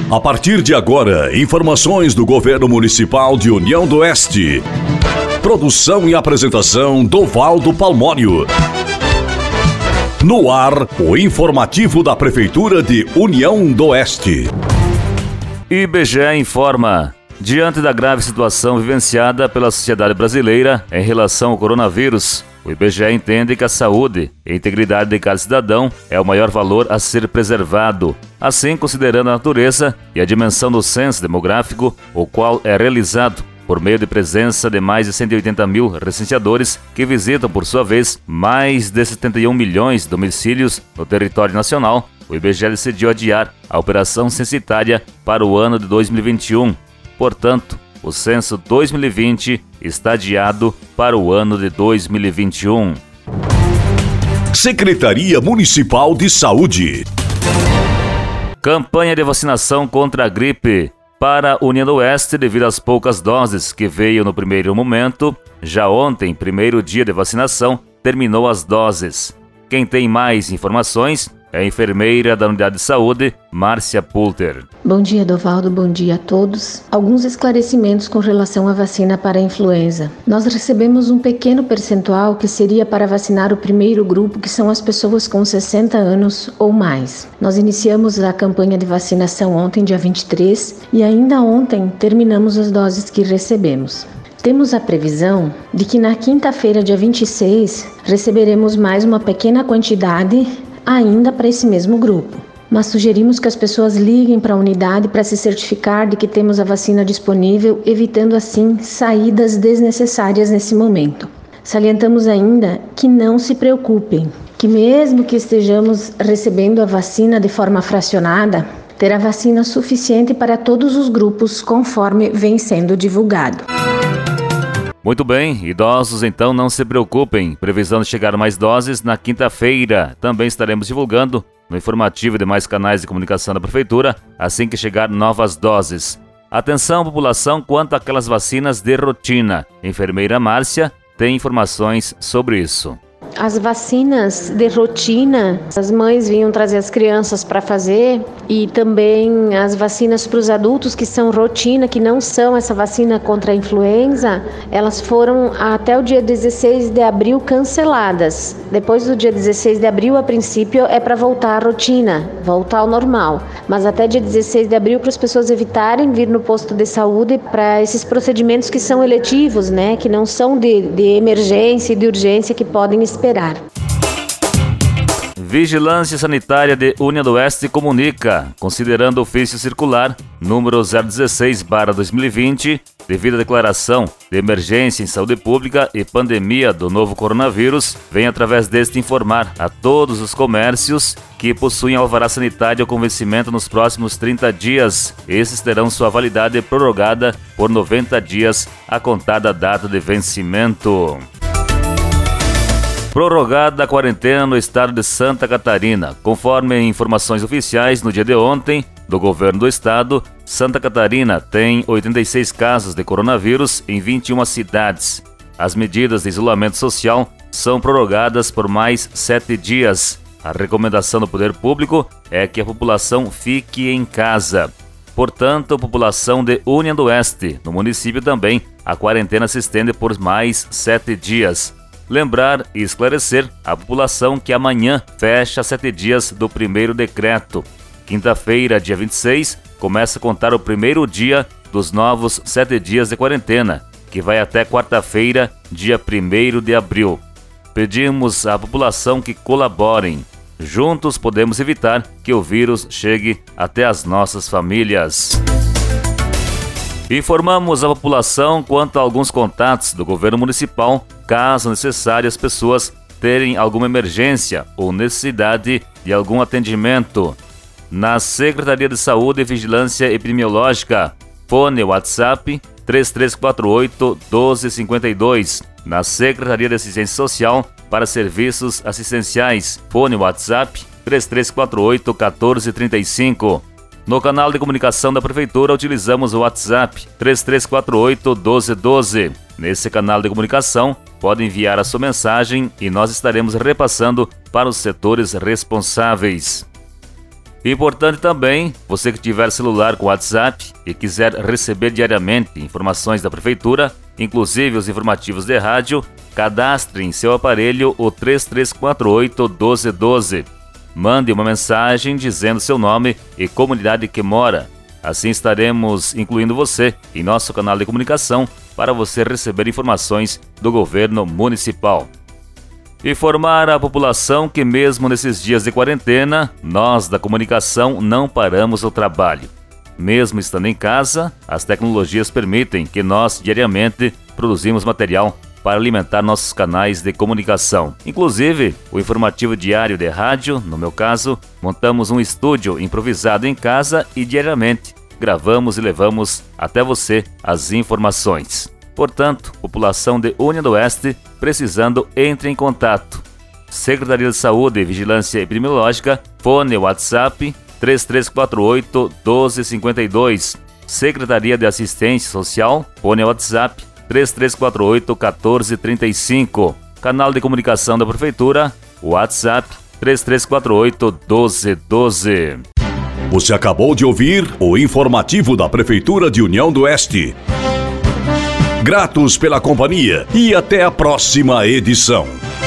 A partir de agora, informações do Governo Municipal de União do Oeste. Produção e apresentação Dovaldo Palmório. No ar, o informativo da Prefeitura de União do Oeste. IBGE informa. Diante da grave situação vivenciada pela sociedade brasileira em relação ao coronavírus, o IBGE entende que a saúde e a integridade de cada cidadão é o maior valor a ser preservado. Assim, considerando a natureza e a dimensão do censo demográfico, o qual é realizado por meio de presença de mais de 180 mil recenseadores que visitam, por sua vez, mais de 71 milhões de domicílios no território nacional, o IBGE decidiu adiar a operação censitária para o ano de 2021. Portanto, o censo 2020 está adiado para o ano de 2021. Secretaria Municipal de Saúde. Campanha de vacinação contra a gripe. Para a União do Oeste, devido às poucas doses que veio no primeiro momento, já ontem, primeiro dia de vacinação, terminou as doses. Quem tem mais informações é a enfermeira da Unidade de Saúde, Márcia Pulter. Bom dia, Dovaldo. Bom dia a todos. Alguns esclarecimentos com relação à vacina para a influenza. Nós recebemos um pequeno percentual que seria para vacinar o primeiro grupo, que são as pessoas com 60 anos ou mais. Nós iniciamos a campanha de vacinação ontem, dia 23, e ainda ontem terminamos as doses que recebemos. Temos a previsão de que na quinta-feira, dia 26, receberemos mais uma pequena quantidade ainda para esse mesmo grupo. Mas sugerimos que as pessoas liguem para a unidade para se certificar de que temos a vacina disponível, evitando assim saídas desnecessárias nesse momento. Salientamos ainda que não se preocupem, que mesmo que estejamos recebendo a vacina de forma fracionada, terá vacina suficiente para todos os grupos conforme vem sendo divulgado. Muito bem, idosos então não se preocupem, previsão de chegar mais doses na quinta-feira. Também estaremos divulgando no informativo e demais canais de comunicação da Prefeitura assim que chegar novas doses. Atenção população quanto àquelas vacinas de rotina. Enfermeira Márcia tem informações sobre isso. As vacinas de rotina, as mães vinham trazer as crianças para fazer, e também as vacinas para os adultos que são rotina, que não são essa vacina contra a influenza, elas foram até o dia 16 de abril canceladas. Depois do dia 16 de abril, a princípio, é para voltar à rotina, voltar ao normal. Mas até dia 16 de abril, para as pessoas evitarem vir no posto de saúde para esses procedimentos que são eletivos, né, que não são de emergência e de urgência, que podem esperar. Vigilância Sanitária de União do Oeste comunica, considerando o ofício circular número 016/2020, devido à declaração de emergência em saúde pública e pandemia do novo coronavírus, vem através deste informar a todos os comércios que possuem alvará sanitário com vencimento nos próximos 30 dias. Esses terão sua validade prorrogada por 90 dias a contar da data de vencimento. Prorrogada a quarentena no estado de Santa Catarina. Conforme informações oficiais, no dia de ontem, do governo do estado, Santa Catarina tem 86 casos de coronavírus em 21 cidades. As medidas de isolamento social são prorrogadas por mais 7 dias. A recomendação do poder público é que a população fique em casa. Portanto, a população de União do Oeste, no município também, a quarentena se estende por mais 7 dias. Lembrar e esclarecer a população que amanhã fecha 7 dias do primeiro decreto. Quinta-feira, dia 26, começa a contar o primeiro dia dos novos 7 dias de quarentena, que vai até quarta-feira, dia 1º de abril. Pedimos à população que colaborem. Juntos podemos evitar que o vírus chegue até as nossas famílias. Informamos a população quanto a alguns contatos do governo municipal, caso necessário as pessoas terem alguma emergência ou necessidade de algum atendimento. Na Secretaria de Saúde e Vigilância Epidemiológica, fone WhatsApp 3348-1252. Na Secretaria de Assistência Social para Serviços Assistenciais, fone WhatsApp 3348-1435. No canal de comunicação da Prefeitura, utilizamos o WhatsApp 3348-1212. Nesse canal de comunicação, pode enviar a sua mensagem e nós estaremos repassando para os setores responsáveis. Importante também, você que tiver celular com WhatsApp e quiser receber diariamente informações da Prefeitura, inclusive os informativos de rádio, cadastre em seu aparelho o 3348-1212. Mande uma mensagem dizendo seu nome e comunidade que mora. Assim estaremos incluindo você em nosso canal de comunicação para você receber informações do governo municipal. Informar a população que mesmo nesses dias de quarentena, nós da comunicação não paramos o trabalho. Mesmo estando em casa, as tecnologias permitem que nós diariamente produzimos material para alimentar nossos canais de comunicação. Inclusive, o informativo diário de rádio, no meu caso, montamos um estúdio improvisado em casa e diariamente gravamos e levamos até você as informações. Portanto, população de União do Oeste, precisando, entre em contato. Secretaria de Saúde e Vigilância Epidemiológica, fone WhatsApp 3348-1252. Secretaria de Assistência Social, fone WhatsApp 3348-1435. Canal de comunicação da Prefeitura, WhatsApp 3348-1212. Você acabou de ouvir o informativo da Prefeitura de União do Oeste. Gratos pela companhia e até a próxima edição.